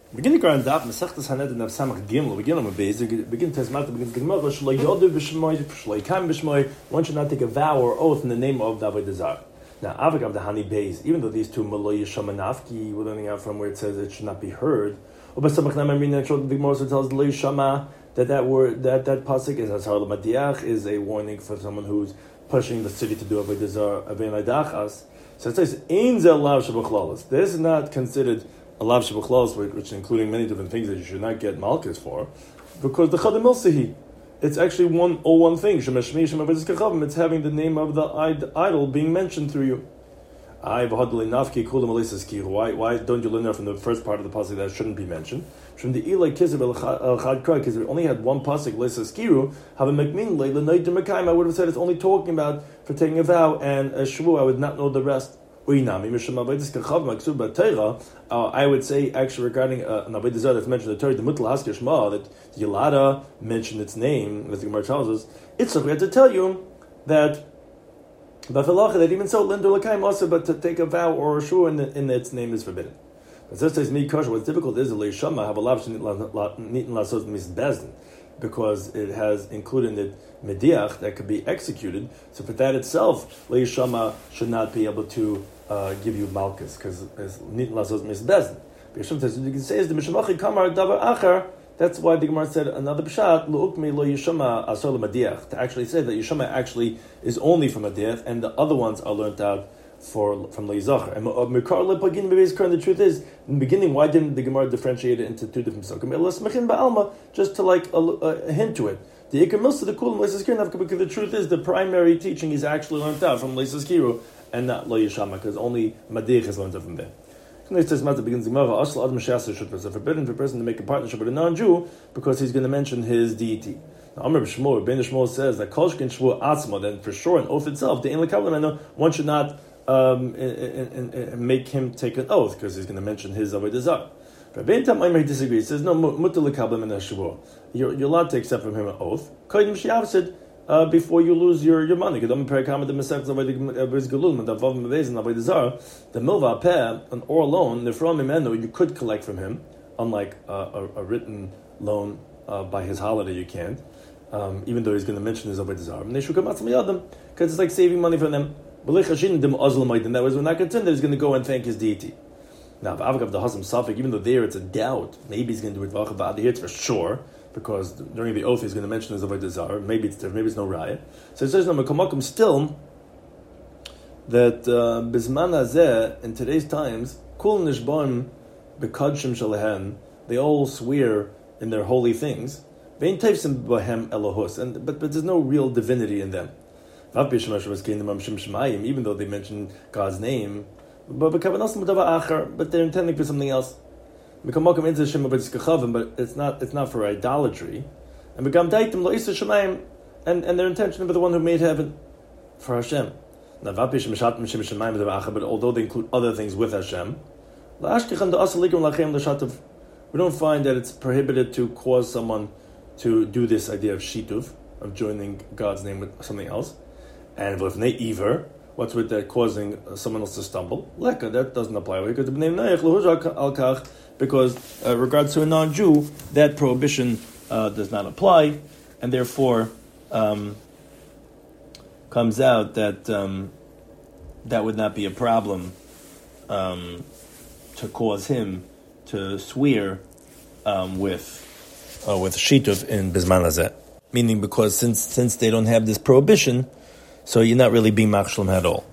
Beginning on that, Masechtas Haned and Samach Gimel, begin on a base, begin Tesmata, begin Gemara, Shloi Yodu B'Shmoy, Shloi Kam B'Shmoy, one should not take a vow or oath in the name of the Avodah Zarah. Now, Avagav the Hani Beis, even though these two Malay Shamanafki, we're learning out from where it says it should not be heard, but Samach Namin, the Gemara also tells Lo Shama that word, that pasuk is Asar L'Madiach, is a warning for someone who's pushing the city to do Avodah Zarah, Avein Adachas. So it says, Ein Zel Lav Shabachlolos. This is not considered a lav shebachlos, which including many different things that you should not get malchus for, because the chadam ilsehi, it's actually one thing. It's having the name of the idol being mentioned through you. Why don't you learn that from the first part of the pasuk that shouldn't be mentioned? From the ilay kizav el chad kra, because it only had one pasuk leisas kiru, have a mekmin leila neidim mekayim. I would have said it's only talking about for taking a vow and a shvu. I would not know the rest. I would say actually regarding an Avodah Zarah that's mentioned in the Torah, the Mutal Haskir Shema, that Yilada mentioned its name, as the Gemara tells us. It's we have to tell you that that even so, Lindu Lakaim also, but to take a vow or a shur in its name is forbidden. As this says, what's difficult is the Leishama have a lav nitin lasos misbezdin, because it has included in it mediach that could be executed. So for that itself, Leishama should not be able to give you malchus, because it's nitin lasos misbezdin. Bisham says you can say is the mishamachi kamar davar achar. That's why the Gemara said another pshat luukmi lo yishama asar lemadiach, to actually say that yishama actually is only from mediach, and the other ones are learnt out from Leizachar. And the truth is, in the beginning, why didn't the Gemara differentiate it into two different psukim? Just to like a hint to it. The Ikar Milsa, the Kulam, Leisas Kiru, because the truth is, the primary teaching is actually learned out from Leisas Kiru and not Lo Yishama, because only Madich is learned out from there. It says, begins the Gemara, it's forbidden for a person to make a partnership with a non-Jew because he's going to mention his deity. Now, Amr B'Shmuel, Ben Shmuel says that Kolshkin Shvu Atzma, then for sure, an oath itself, the Ein Lekavlan, one should not make him take an oath because he's going to mention his Avodah Zarah. Rabbein Tamaimer disagrees. He says no, mutar lekabel min hashvua. You're allowed to accept from him an oath. Kodim she'avsid before you lose your money. Kedam perikam the mesach zavayd galul and davav mevezin Avodah Zarah. The milva peh, an oral loan, nefram imenu, you could collect from him, unlike a written loan by his holiday you can't. Even though he's going to mention his Avodah Zarah, because it's like saving money from them. That was we're not concerned that he's going to go and thank his deity. Now, Avagav the Hasam Safik, even though there it's a doubt, maybe he's going to do it Vachavad, here it's for sure, because during the oath he's going to mention his Avodah Zarah, maybe it's different, maybe it's no raya. So it says no Mekamakum still that Bisman Hazeh, in today's times, Kul Nishbon Bekadshim Shalahem, they all swear in their holy things. Vein Taifsim Bahem Elohus, but there's no real divinity in them. Even though they mention God's name, but they're intending for something else. But it's not for idolatry. And their intention for the one who made heaven, for Hashem. But although they include other things with Hashem, we don't find that it's prohibited to cause someone to do this idea of shituv, of joining God's name with something else. And if they either, what's with that causing someone else to stumble? Leka, that doesn't apply because regards to a non-Jew, that prohibition does not apply, and therefore comes out that that would not be a problem to cause him to swear with shituv in Bisman Hazeh. Meaning because since they don't have this prohibition, so you're not really being machshalim at all.